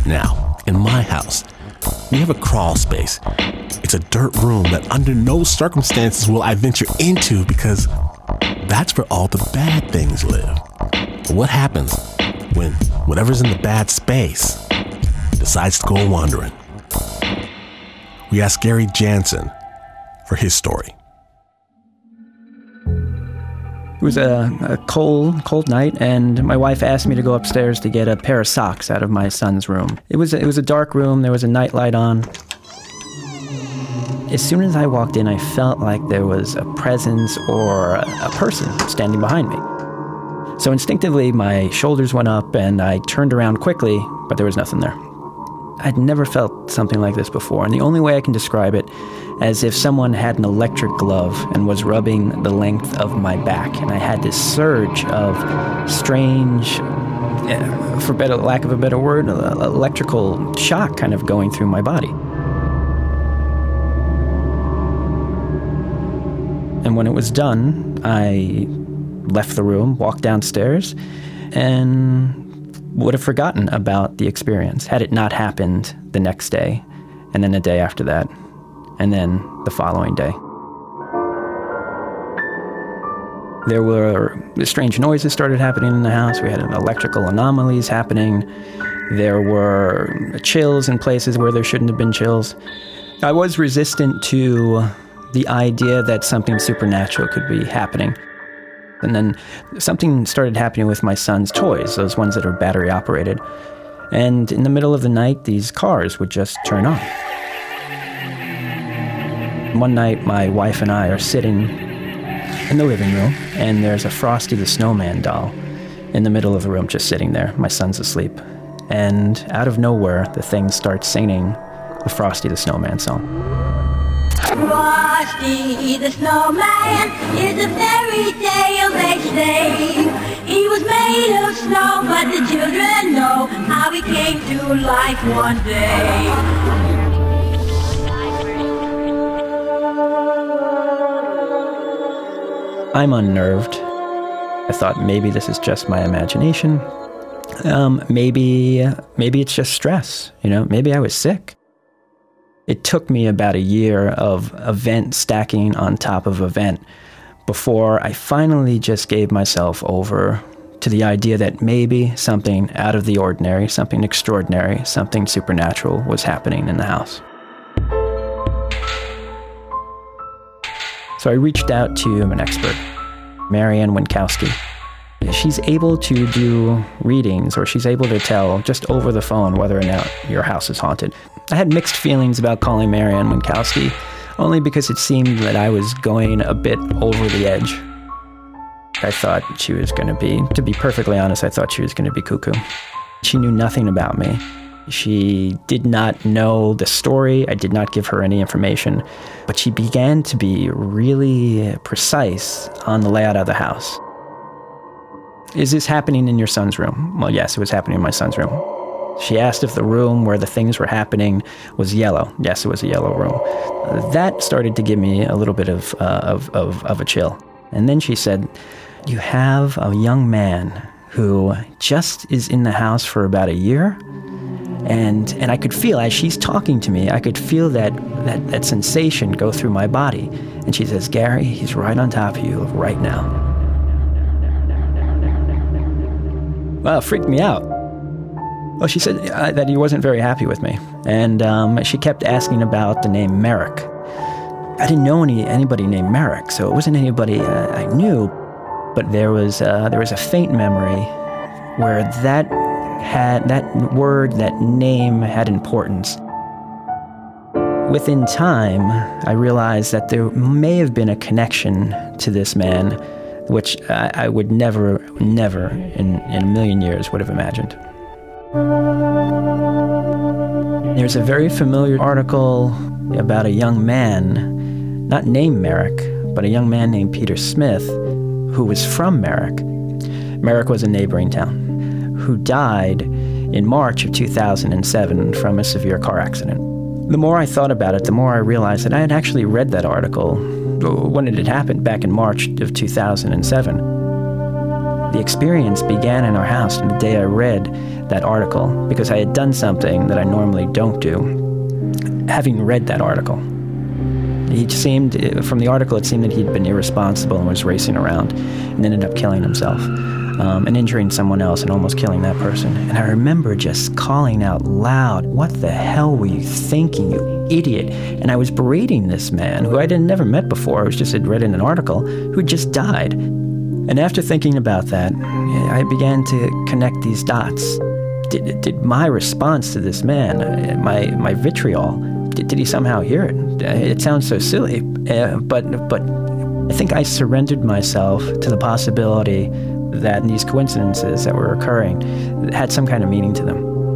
Now, in my house, we have a crawl space. It's a dirt room that under no circumstances will I venture into because that's where all the bad things live. But what happens when whatever's in the bad space decides to go wandering? We asked Gary Jansen for his story. It was a cold night, and my wife asked me to go upstairs to get a pair of socks out of my son's room. It was a dark room. There was a nightlight on. As soon as I walked in, I felt like there was a presence or a person standing behind me. So instinctively, my shoulders went up, and I turned around quickly, but there was nothing there. I'd never felt something like this before, and the only way I can describe it as if someone had an electric glove and was rubbing the length of my back, and I had this surge of strange, for lack of a better word, electrical shock kind of going through my body. And when it was done, I left the room, walked downstairs, and would have forgotten about the experience had it not happened the next day, and then the day after that, and then the following day. There were strange noises started happening in the house. We had electrical anomalies happening. There were chills in places where there shouldn't have been chills. I was resistant to the idea that something supernatural could be happening. And then something started happening with my son's toys, those ones that are battery operated. And in the middle of the night, these cars would just turn on. One night, my wife and I are sitting in the living room, and there's a Frosty the Snowman doll in the middle of the room just sitting there. My son's asleep. And out of nowhere, the thing starts singing the Frosty the Snowman song. Frosty the Snowman is a fairy tale, they say. He was made of snow, but the children know how he came to life one day. I'm unnerved. I thought maybe this is just my imagination. Maybe it's just stress. Maybe I was sick. It took me about a year of event stacking on top of event before I finally just gave myself over to the idea that maybe something out of the ordinary, something extraordinary, something supernatural was happening in the house. So I reached out to an expert, Marianne Winkowski. She's able to do readings, or she's able to tell just over the phone whether or not your house is haunted. I had mixed feelings about calling Marianne Winkowski, only because it seemed that I was going a bit over the edge. I thought she was going to be perfectly honest, I thought she was going to be cuckoo. She knew nothing about me. She did not know the story. I did not give her any information, but she began to be really precise on the layout of the house. Is this happening in your son's room? Well, yes, it was happening in my son's room. She asked if the room where the things were happening was yellow. Yes, it was a yellow room. That started to give me a little bit of a chill. And then she said, you have a young man who just is in the house for about a year. And I could feel, as she's talking to me, I could feel that sensation go through my body. And she says, Gary, he's right on top of you right now. Well, it freaked me out. Well, she said that he wasn't very happy with me. And she kept asking about the name Merrick. I didn't know anybody named Merrick, so it wasn't anybody I knew. But there was a faint memory where that word, that name had importance. Within time, I realized that there may have been a connection to this man, which I would never in a million years would have imagined. There's a very familiar article about a young man, not named Merrick, but a young man named Peter Smith, who was from Merrick. Merrick was a neighboring town, who died in March of 2007 from a severe car accident. The more I thought about it, the more I realized that I had actually read that article when it had happened back in March of 2007. The experience began in our house the day I read that article, because I had done something that I normally don't do, having read that article. He seemed, from the article, it seemed that he'd been irresponsible and was racing around and ended up killing himself and injuring someone else and almost killing that person. And I remember just calling out loud, "What the hell were you thinking, you idiot?" And I was berating this man who I had never met before. I was just had read in an article, who just died. And after thinking about that, I began to connect these dots. Did my response to this man, my vitriol, did he somehow hear it? It sounds so silly, but I think I surrendered myself to the possibility that these coincidences that were occurring had some kind of meaning to them.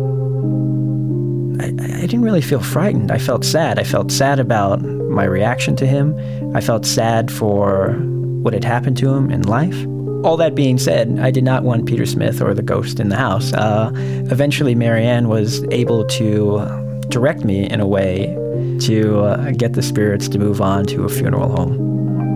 I didn't really feel frightened. I felt sad. I felt sad about my reaction to him. I felt sad for what had happened to him in life. All that being said, I did not want Peter Smith or the ghost in the house. Eventually, Marianne was able to direct me in a way to get the spirits to move on to a funeral home.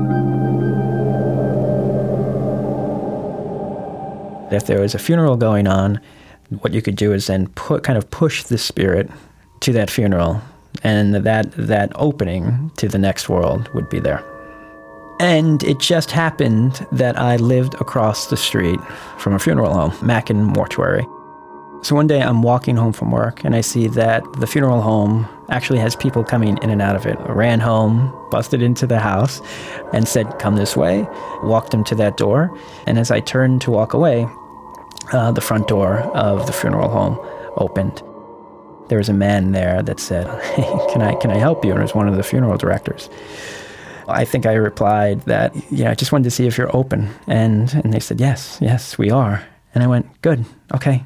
If there was a funeral going on, what you could do is then kind of push the spirit to that funeral, and that opening to the next world would be there. And it just happened that I lived across the street from a funeral home, Mackin Mortuary. So one day I'm walking home from work and I see that the funeral home actually has people coming in and out of it. I ran home, busted into the house, and said, "Come this way," walked them to that door. And as I turned to walk away, the front door of the funeral home opened. There was a man there that said, "Hey, can I help you?" And it was one of the funeral directors. I think I replied that, "Yeah, I just wanted to see if you're open." And they said, yes, we are. And I went, "Good, okay."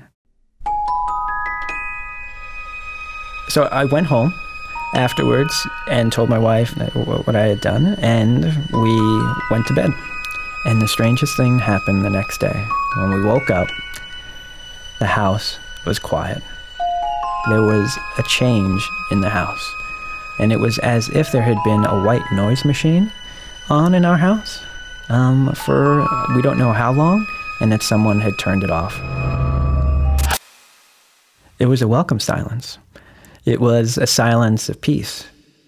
So I went home afterwards and told my wife what I had done, and we went to bed. And the strangest thing happened the next day. When we woke up, the house was quiet. There was a change in the house. And it was as if there had been a white noise machine on in our house for we don't know how long, and that someone had turned it off. It was a welcome silence. It was a silence of peace.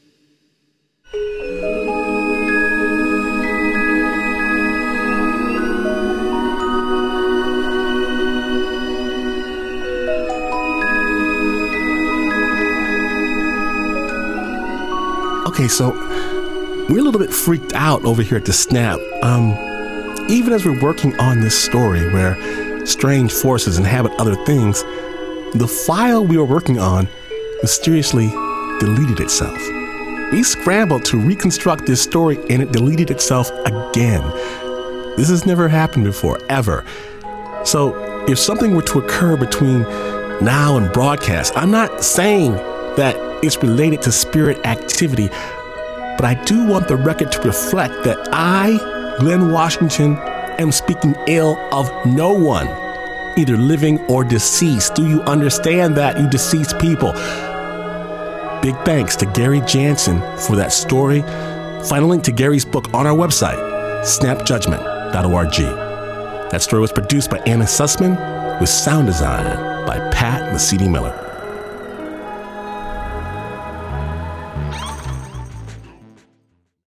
Okay, so we're a little bit freaked out over here at the Snap. Even as we're working on this story where strange forces inhabit other things, the file we were working on mysteriously deleted itself. We scrambled to reconstruct this story and it deleted itself again. This has never happened before, ever. So if something were to occur between now and broadcast, I'm not saying that it's related to spirit activity, but I do want the record to reflect that I, Glenn Washington, am speaking ill of no one, either living or deceased. Do you understand that, you deceased people? Big thanks to Gary Jansen for that story. Final link to Gary's book on our website, snapjudgment.org. That story was produced by Anna Sussman with sound design by Pat Mesiti-Miller.